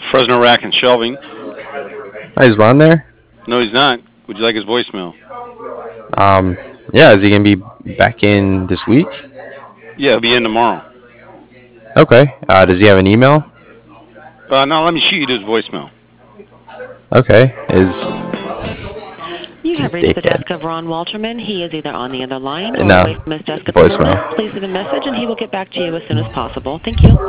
Fresno Rack and Shelving. Hi, is Ron there? No, he's not. Would you like his voicemail? Um, yeah, is he gonna be back in this week? Yeah, he'll be in tomorrow. Okay. Does he have an email? No, let me shoot you his voicemail. Okay. Is You he's have reached the dickhead. desk of Ron Walterman. He is either on the other line or No, away from his desk at the moment. voicemail. Please leave a message and he will get back to you as soon as possible. Thank you.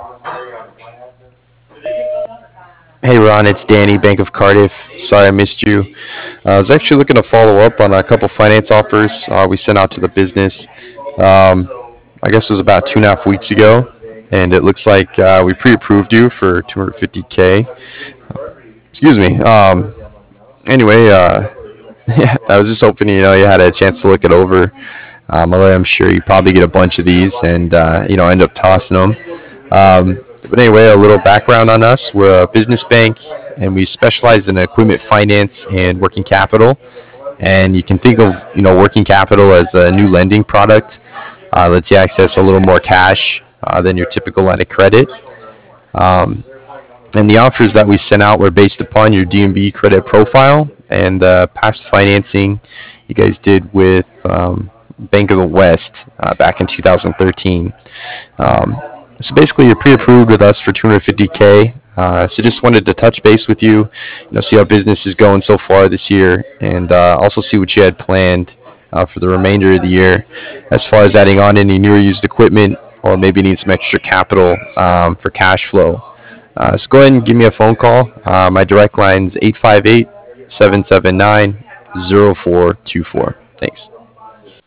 Hey Ron, it's Danny, Bank of Cardiff. Sorry I missed you. I was actually looking to follow up on a couple finance offers we sent out to the business. I guess it was about 2.5 weeks ago, and it looks like we pre-approved you for 250K. Excuse me. Anyway, yeah, I was just hoping you had a chance to look it over. Although I'm sure you probably get a bunch of these and end up tossing them. But anyway, a little background on us. We're a business bank, and we specialize in equipment finance and working capital. And you can think of working capital as a new lending product. Lets you access a little more cash than your typical line of credit. Um, and the offers that we sent out were based upon your DNB credit profile and past financing you guys did with Bank of the West back in 2013. So basically, you're pre-approved with us for 250K. So just wanted to touch base with you, see how business is going so far this year, and also see what you had planned for the remainder of the year, as far as adding on any new or used equipment, or maybe need some extra capital for cash flow. So go ahead and give me a phone call. My direct line is 858-779-0424. Thanks.